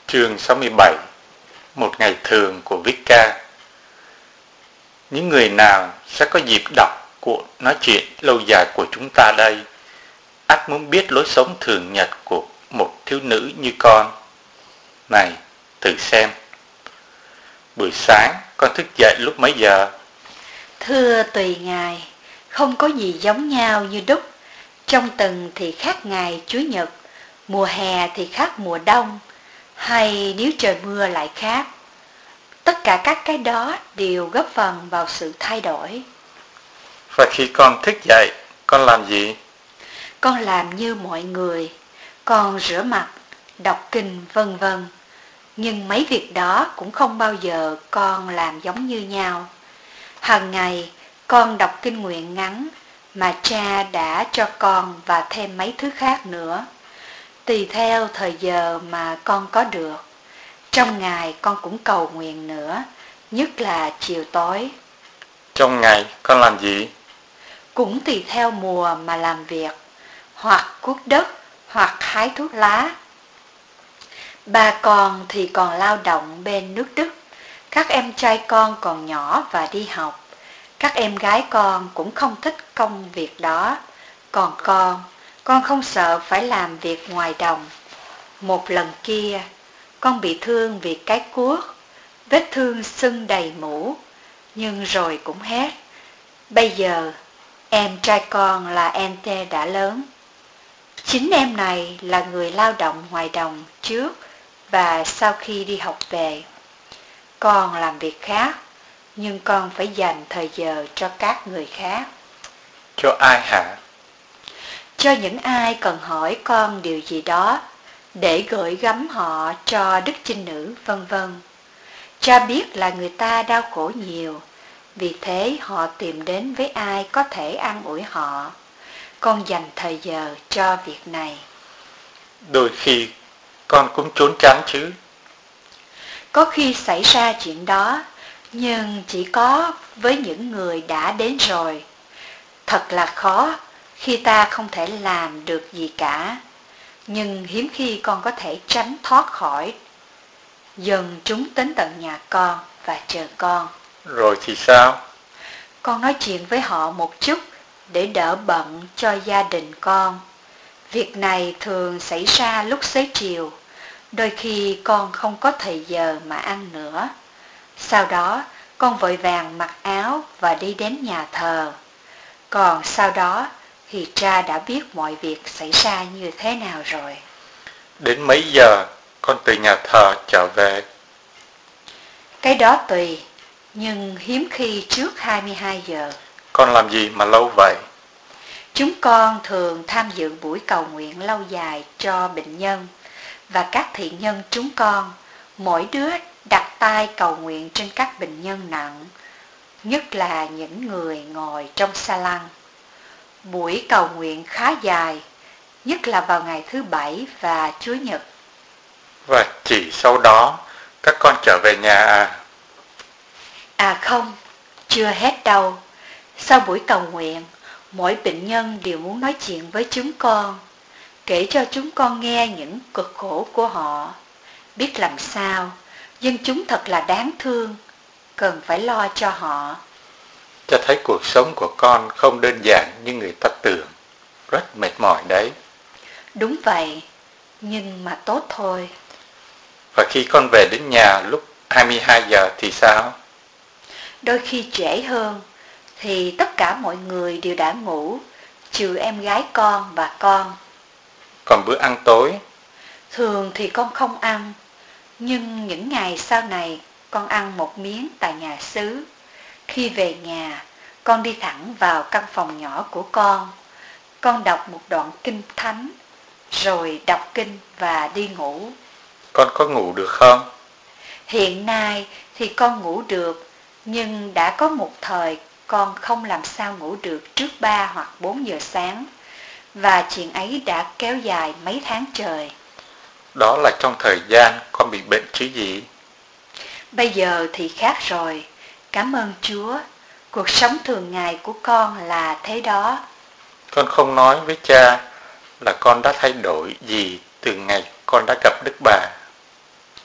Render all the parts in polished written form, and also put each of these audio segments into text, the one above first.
Chương 67. Một ngày thường của Vika. Những người nào sẽ có dịp đọc cuộc nói chuyện lâu dài của chúng ta đây? Ắt muốn biết lối sống thường nhật của một thiếu nữ như con. Này, thử xem. Buổi sáng con thức dậy lúc mấy giờ? Thưa tùy ngày, không có gì giống nhau như đúc. Trong tuần thì khác ngày Chủ nhật, mùa hè thì khác mùa đông, hay nếu trời mưa lại khác. Tất cả các cái đó đều góp phần vào sự thay đổi. Và khi con thức dậy, con làm gì? Con làm như mọi người, con rửa mặt, đọc kinh vân vân. Nhưng mấy việc đó cũng không bao giờ con làm giống như nhau. Hằng ngày con đọc kinh nguyện ngắn mà cha đã cho con và thêm mấy thứ khác nữa, tùy theo thời giờ mà con có được. Trong ngày con cũng cầu nguyện nữa, nhất là chiều tối. Trong ngày con làm gì? Cũng tùy theo mùa mà làm việc, hoặc cuốc đất, hoặc hái thuốc lá. Ba con thì còn lao động bên nước Đức, các em trai con còn nhỏ và đi học. Các em gái con cũng không thích công việc đó. Còn con không sợ phải làm việc ngoài đồng. Một lần kia, con bị thương vì cái cuốc, vết thương sưng đầy mũ, nhưng rồi cũng hết. Bây giờ, em trai con là Ente đã lớn. Chính em này là người lao động ngoài đồng trước và sau khi đi học về. Con làm việc khác, nhưng con phải dành thời giờ cho các người khác. Cho ai hả? Cho những ai cần hỏi con điều gì đó, để gửi gắm họ cho Đức Chinh Nữ vân vân. Cha biết là người ta đau khổ nhiều, vì thế họ tìm đến với ai có thể an ủi họ. Con dành thời giờ cho việc này. Đôi khi con cũng trốn tránh chứ. Có khi xảy ra chuyện đó, nhưng chỉ có với những người đã đến rồi. Thật là khó khi ta không thể làm được gì cả, nhưng hiếm khi con có thể tránh thoát khỏi. Dần chúng đến tận nhà con và chờ con. Rồi thì sao? Con nói chuyện với họ một chút để đỡ bận cho gia đình con. Việc này thường xảy ra lúc xế chiều. Đôi khi con không có thời giờ mà ăn nữa. Sau đó con vội vàng mặc áo và đi đến nhà thờ. Còn sau đó thì cha đã biết mọi việc xảy ra như thế nào rồi. Đến mấy giờ con từ nhà thờ trở về? Cái đó tùy, nhưng hiếm khi trước 22 giờ. Con làm gì mà lâu vậy? Chúng con thường tham dự buổi cầu nguyện lâu dài cho bệnh nhân, và các thiện nhân chúng con, mỗi đứa đặt tay cầu nguyện trên các bệnh nhân nặng, nhất là những người ngồi trong sa lăng. Buổi cầu nguyện khá dài, nhất là vào ngày thứ Bảy và Chủ nhật. Và chỉ sau đó các con trở về nhà à? À không, chưa hết đâu. Sau buổi cầu nguyện, mỗi bệnh nhân đều muốn nói chuyện với chúng con, kể cho chúng con nghe những cực khổ của họ. Biết làm sao, dân chúng thật là đáng thương, cần phải lo cho họ. Cho thấy cuộc sống của con không đơn giản như người ta tưởng, rất mệt mỏi đấy. Đúng vậy, nhưng mà tốt thôi. Và khi con về đến nhà lúc 22 giờ thì sao? Đôi khi trễ hơn, thì tất cả mọi người đều đã ngủ, trừ em gái con và con. Còn bữa ăn tối? Thường thì con không ăn, nhưng những ngày sau này con ăn một miếng tại nhà xứ. Khi về nhà, con đi thẳng vào căn phòng nhỏ của con. Con đọc một đoạn kinh thánh, rồi đọc kinh và đi ngủ. Con có ngủ được không? Hiện nay thì con ngủ được, nhưng đã có một thời con không làm sao ngủ được trước 3 hoặc 4 giờ sáng, và chuyện ấy đã kéo dài mấy tháng trời. Đó là trong thời gian con bị bệnh chứ gì? Bây giờ thì khác rồi, cảm ơn Chúa, cuộc sống thường ngày của con là thế đó. Con không nói với cha là con đã thay đổi gì từ ngày con đã gặp Đức Bà.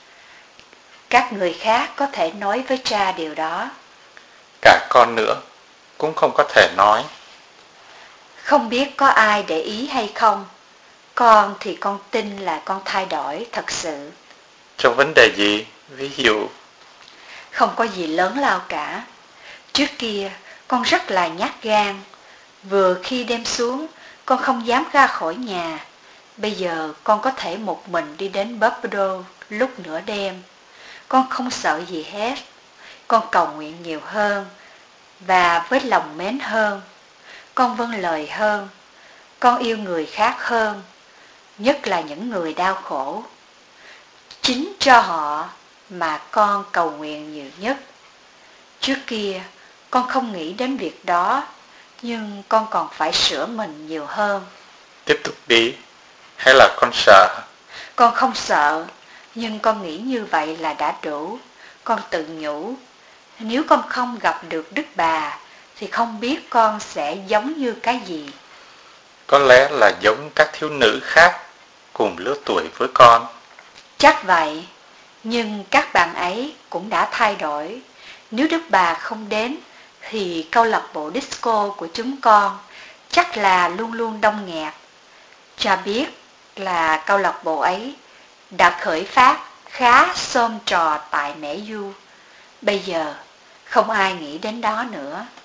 Các người khác có thể nói với cha điều đó. Cả con nữa cũng không có thể nói. Không biết có ai để ý hay không, con thì con tin là con thay đổi thật sự. Trong vấn đề gì? Ví dụ? Không có gì lớn lao cả. Trước kia con rất là nhát gan. Vừa khi đêm xuống, con không dám ra khỏi nhà. Bây giờ con có thể một mình đi đến Buffalo lúc nửa đêm. Con không sợ gì hết. Con cầu nguyện nhiều hơn và với lòng mến hơn. Con vâng lời hơn. Con yêu người khác hơn, nhất là những người đau khổ. Chính cho họ mà con cầu nguyện nhiều nhất. Trước kia con không nghĩ đến việc đó, nhưng con còn phải sửa mình nhiều hơn. Tiếp tục đi. Hay là con sợ? Con không sợ, nhưng con nghĩ như vậy là đã đủ. Con tự nhủ, nếu con không gặp được Đức Bà thì không biết con sẽ giống như cái gì. Có lẽ là giống các thiếu nữ khác cùng lứa tuổi với con. Chắc vậy, nhưng các bạn ấy cũng đã thay đổi. Nếu Đức Bà không đến thì câu lạc bộ disco của chúng con chắc là luôn luôn đông nghẹt. Cha biết là câu lạc bộ ấy đã khởi phát khá xôm trò tại Mễ Du. Bây giờ không ai nghĩ đến đó nữa.